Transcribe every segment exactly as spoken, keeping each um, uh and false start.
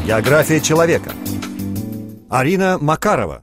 География человека. Арина Макарова.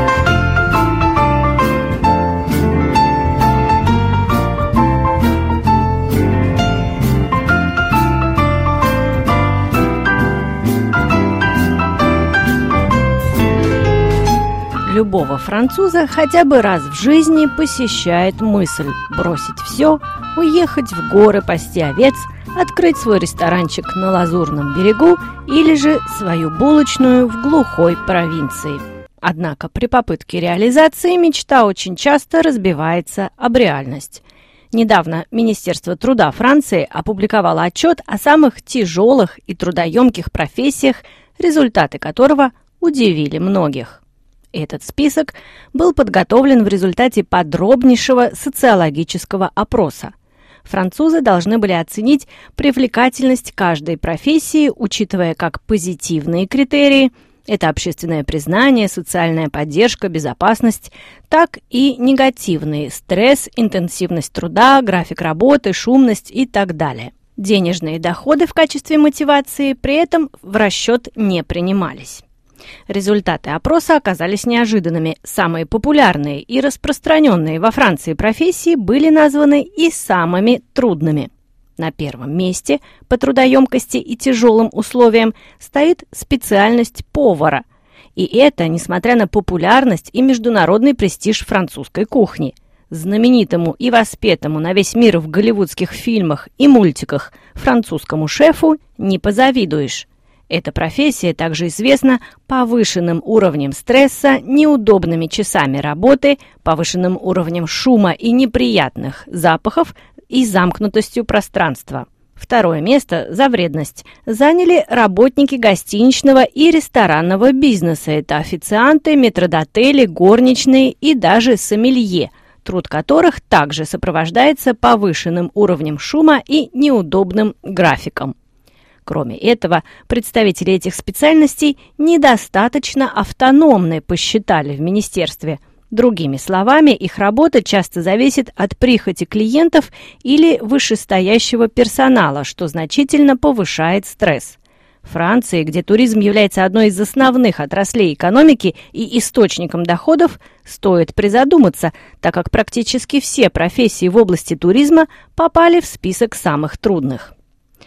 Любого француза хотя бы раз в жизни посещает мысль бросить все, уехать в горы пасти овец, открыть свой ресторанчик на Лазурном берегу или же свою булочную в глухой провинции. Однако при попытке реализации мечта очень часто разбивается об реальность. Недавно Министерство труда Франции опубликовало отчет о самых тяжелых и трудоемких профессиях, результаты которого удивили многих. Этот список был подготовлен в результате подробнейшего социологического опроса. Французы должны были оценить привлекательность каждой профессии, учитывая как позитивные критерии – это общественное признание, социальная поддержка, безопасность, так и негативные – стресс, интенсивность труда, график работы, шумность и так далее. Денежные доходы в качестве мотивации при этом в расчет не принимались. Результаты опроса оказались неожиданными. Самые популярные и распространенные во Франции профессии были названы и самыми трудными. На первом месте по трудоемкости и тяжелым условиям стоит специальность повара. И это несмотря на популярность и международный престиж французской кухни. Знаменитому и воспетому на весь мир в голливудских фильмах и мультиках французскому шефу не позавидуешь. Эта профессия также известна повышенным уровнем стресса, неудобными часами работы, повышенным уровнем шума и неприятных запахов и замкнутостью пространства. Второе место за вредность заняли работники гостиничного и ресторанного бизнеса. Это официанты, метрдотели, горничные и даже сомелье, труд которых также сопровождается повышенным уровнем шума и неудобным графиком. Кроме этого, представители этих специальностей недостаточно автономны, посчитали в министерстве. Другими словами, их работа часто зависит от прихоти клиентов или вышестоящего персонала, что значительно повышает стресс. В Франции, где туризм является одной из основных отраслей экономики и источником доходов, стоит призадуматься, так как практически все профессии в области туризма попали в список самых трудных.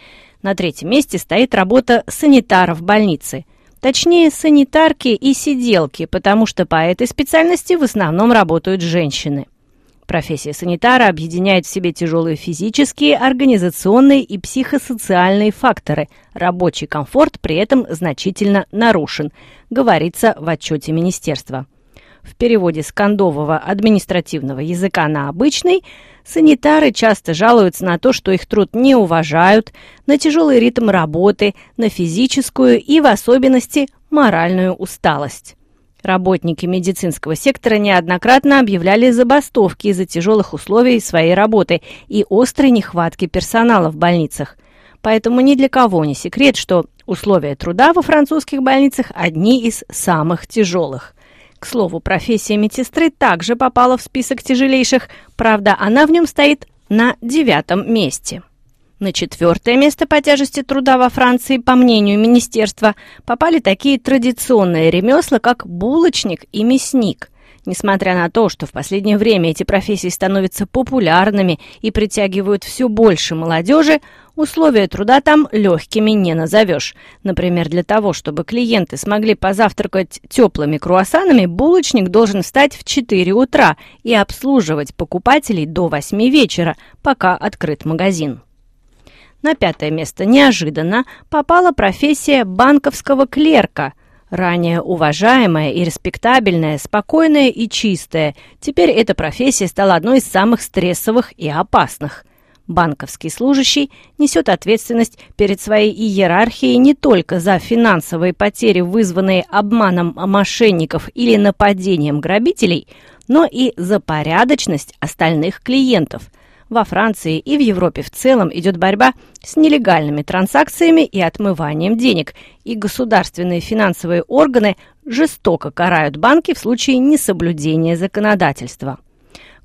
На третьем месте стоит работа санитара в больнице. Точнее, санитарки и сиделки, потому что по этой специальности в основном работают женщины. Профессия санитара объединяет в себе тяжелые физические, организационные и психосоциальные факторы. Рабочий комфорт при этом значительно нарушен, говорится в отчете министерства. В переводе с кондового административного языка на обычный, санитары часто жалуются на то, что их труд не уважают, на тяжелый ритм работы, на физическую и в особенности моральную усталость. Работники медицинского сектора неоднократно объявляли забастовки из-за тяжелых условий своей работы и острой нехватки персонала в больницах. Поэтому ни для кого не секрет, что условия труда во французских больницах одни из самых тяжелых. К слову, профессия медсестры также попала в список тяжелейших, правда, она в нем стоит на девятом месте. На четвертое место по тяжести труда во Франции, по мнению министерства, попали такие традиционные ремесла, как булочник и мясник. Несмотря на то, что в последнее время эти профессии становятся популярными и притягивают все больше молодежи, условия труда там легкими не назовешь. Например, для того, чтобы клиенты смогли позавтракать теплыми круассанами, булочник должен встать в четыре утра и обслуживать покупателей до восьми вечера, пока открыт магазин. На пятое место неожиданно попала профессия банковского клерка. Ранее уважаемая и респектабельная, спокойная и чистая, теперь эта профессия стала одной из самых стрессовых и опасных. Банковский служащий несет ответственность перед своей иерархией не только за финансовые потери, вызванные обманом мошенников или нападением грабителей, но и за порядочность остальных клиентов. Во Франции и в Европе в целом идет борьба с нелегальными транзакциями и отмыванием денег, и государственные финансовые органы жестоко карают банки в случае несоблюдения законодательства.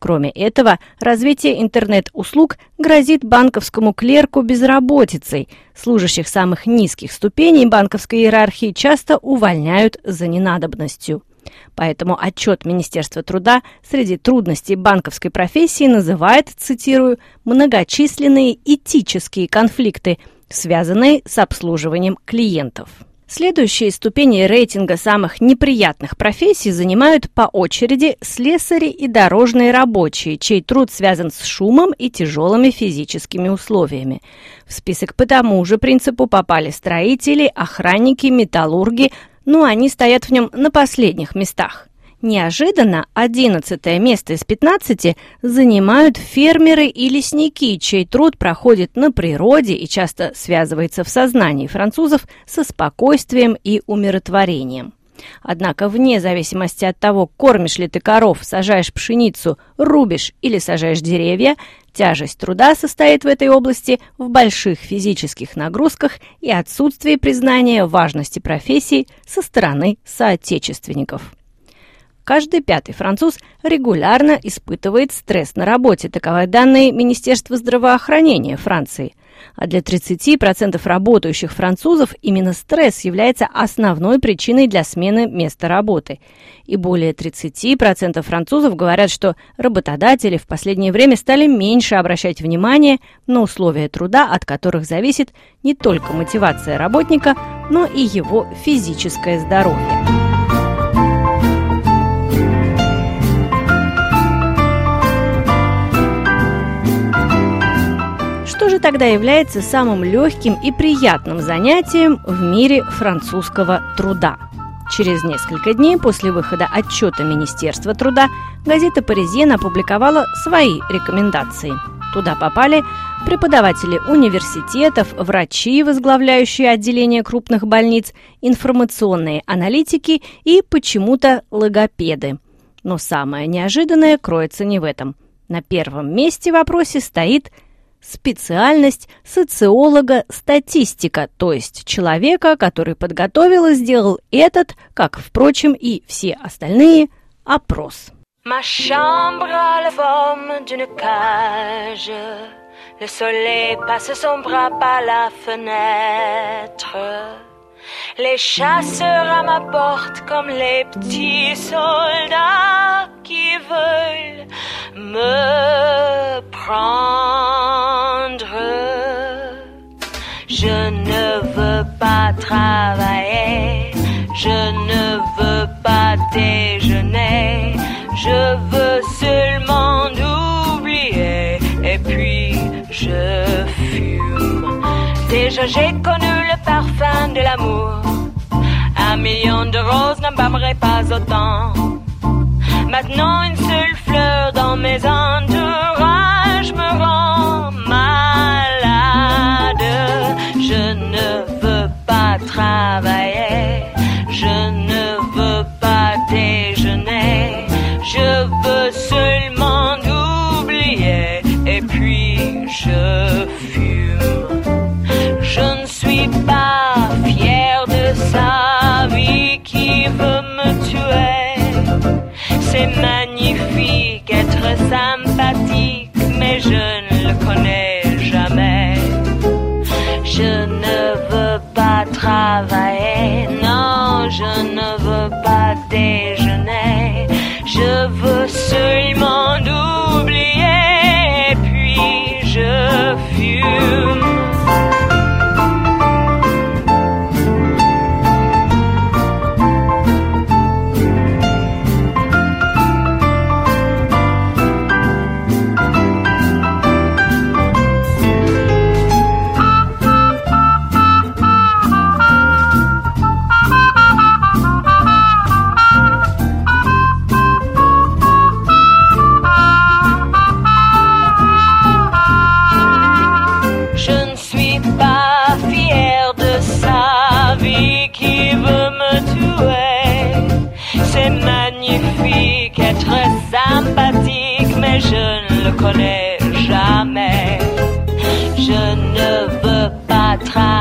Кроме этого, развитие интернет-услуг грозит банковскому клерку безработицей. Служащих самых низких ступеней банковской иерархии часто увольняют за ненадобностью. Поэтому отчет Министерства труда среди трудностей банковской профессии называет, цитирую, «многочисленные этические конфликты, связанные с обслуживанием клиентов». Следующие ступени рейтинга самых неприятных профессий занимают по очереди слесари и дорожные рабочие, чей труд связан с шумом и тяжелыми физическими условиями. В список по тому же принципу попали строители, охранники, металлурги, но они стоят в нем на последних местах. Неожиданно одиннадцатое место из пятнадцати занимают фермеры и лесники, чей труд проходит на природе и часто связывается в сознании французов со спокойствием и умиротворением. Однако вне зависимости от того, кормишь ли ты коров, сажаешь пшеницу, рубишь или сажаешь деревья, тяжесть труда состоит в этой области в больших физических нагрузках и отсутствии признания важности профессии со стороны соотечественников. Каждый пятый француз регулярно испытывает стресс на работе. Таковы данные Министерства здравоохранения Франции. А для тридцати процентов работающих французов именно стресс является основной причиной для смены места работы. И более тридцати процентов французов говорят, что работодатели в последнее время стали меньше обращать внимание на условия труда, от которых зависит не только мотивация работника, но и его физическое здоровье. Что же тогда является самым легким и приятным занятием в мире французского труда? Через несколько дней после выхода отчета Министерства труда газета «Паризьен» опубликовала свои рекомендации. Туда попали преподаватели университетов, врачи, возглавляющие отделения крупных больниц, информационные аналитики и почему-то логопеды. Но самое неожиданное кроется не в этом. На первом месте в вопросе стоит специальность социолога-статистика, то есть человека, который подготовил и сделал этот, как, впрочем, и все остальные, опрос. Ma chambre a la forme d'une cage. Le soleil passe son bras par la fenêtre. Les chasseurs à ma porte comme les petits soldats qui veulent me prendre. Je ne veux pas travailler, je ne veux pas déjeuner, je veux seulement oublier et puis je fume. Déjà j'ai connu le parfum de l'amour, un million de roses n'embaumerait pas autant. Maintenant une seule fleur dans mes entourages me rend malade. Je ne veux pas travailler, je ne veux pas déjeuner, je veux seulement oublier et puis je fume. Je ne suis pas fière de sa vie qui veut me tuer. C'est magnifique être sympathique, mais je ne le connais jamais. Je ne veux pas travailler, non, je ne veux pas déjeuner. Je veux seulement oublier, et puis je fume. Sympathique, mais je ne le connais jamais. Je ne veux pas travailler.